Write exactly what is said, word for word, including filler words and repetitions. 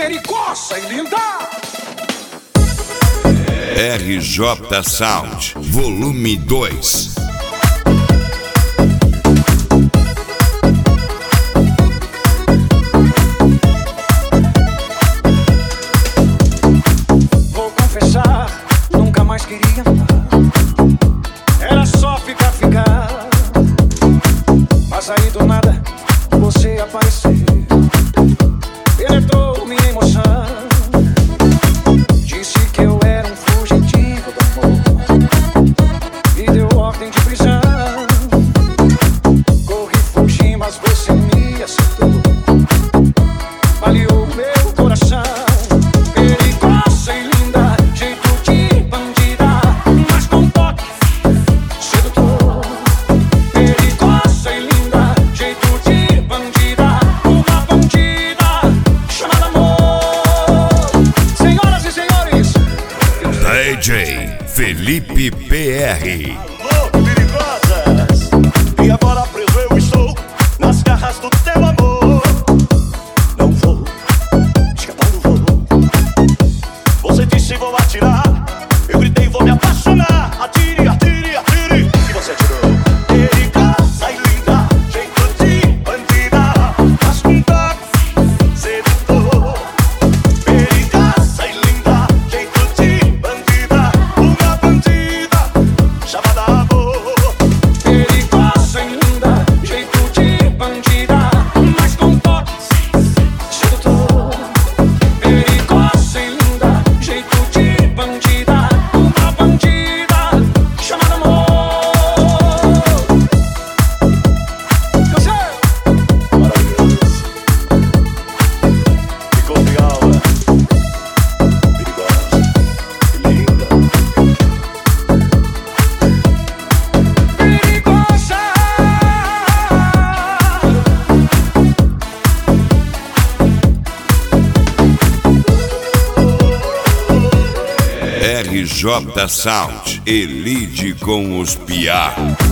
perigosa e linda. R J Sound, volume dois. Vou confessar, nunca mais queria amar. Era só ficar, ficar. Mas aí do nada, você apareceu. Penetrou minha emoção. Disse que eu era um fugitivo do amor. Me deu ordem de prisão. Corri, fugi, mas você me acertou. Baleou meu coração. Perigosa e linda, jeito de bandida, mas com toque sedutor. Perigosa e linda, jeito de bandida, uma bandida chamada amor. Senhoras e senhores, D J Felipe P R. Alô, perigosas, e agora preso eu estou nas garras do teu amor. Não vou, escapar não vou. Você disse vou atirar, eu gritei vou me apaixonar. Atire, atire, atire, e você atirou. Perigosa e linda, jeito de bandida, mas com toque sedutor. Perigosa e linda, jeito de bandida, uma bandida chamada amor. perigosa e linda, jeito de bandida, mas com toque sedutor. Perigosa e linda, jeito de bandida, uma bandida chamada amor. Cansei! Maravilhoso. Ficou legal, né? Perigosa e linda. Perigosa. R J Sound, Elide com os Piá.